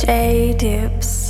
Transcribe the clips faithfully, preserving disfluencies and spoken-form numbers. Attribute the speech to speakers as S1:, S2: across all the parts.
S1: J-Dips.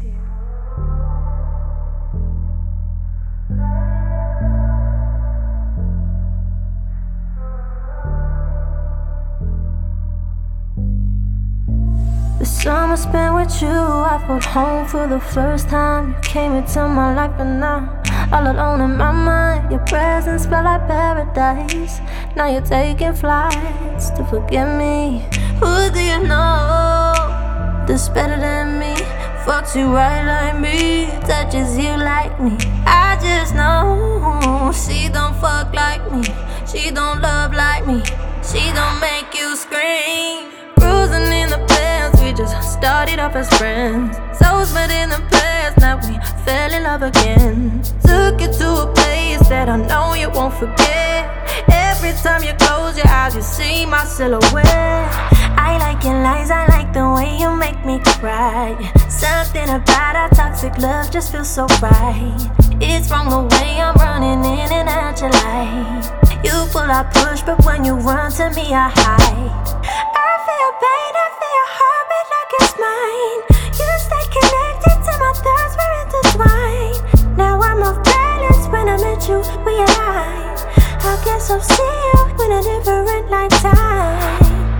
S1: The summer spent with you, I felt home for the first time. You came into my life and now all alone in my mind. Your presence felt like paradise. Now you're taking flights to forget me. Who do you know that's better than me? Fucks you right like me, touches you like me. I just know she don't fuck like me. She don't love like me. She don't make you scream. Cruising in the past, we just started off as friends. Souls met in the past, now we fell in love again. Took you to a place that I know you won't forget. Every time you close your eyes, you see my silhouette. I like your lies, I like the way you make me cry. Something about our toxic love just feels so right. It's wrong the way I'm running in and out your life. You pull, I push, but when you run to me, I hide. I feel pain, I feel heartbeat like it's mine. You stay connected to my thoughts, we're intertwined. Now I'm off balance when I met you, we aligned. I guess I'll see you in a different lifetime.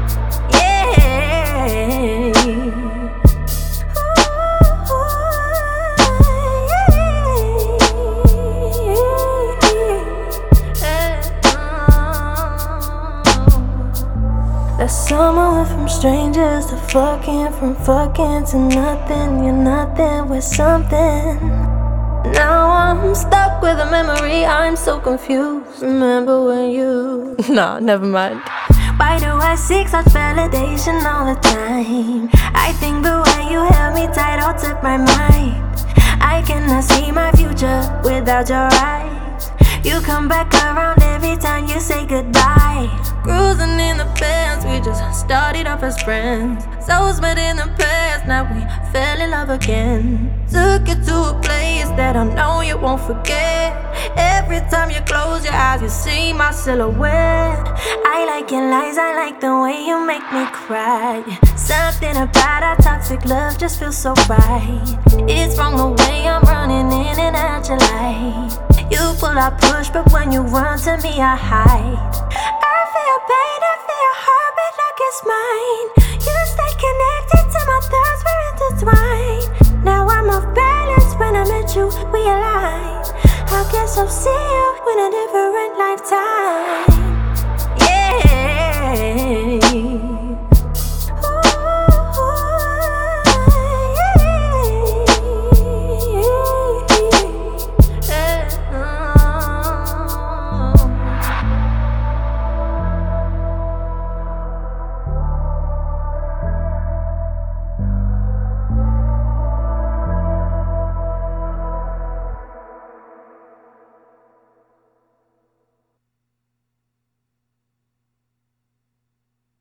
S1: That summer went from strangers to fucking, from fucking to nothing. You're nothing with something. Now I'm stuck with a memory, I'm so confused. Remember when you... Nah, never mind. Why do I seek such validation all the time? I think the way you held me tight all took my mind. I cannot see my future without your eyes. You come back around every time you say goodbye. Cruising in the past, we just started off as friends. Souls met in the past, now we fell in love again. Took you to a place that I know you won't forget. Every time you close your eyes, you see my silhouette. I like your lies, I like the way you make me cry. Something about our toxic love just feels so right. It's wrong the way I'm running in and out your life. You pull, I push, but when you run to me, I hide. I feel pain, I feel heartbeat like it's mine. You stay connected to my thoughts, we're intertwined. Now I'm off balance when I met you, we aligned. I guess I'll see you in a different lifetime.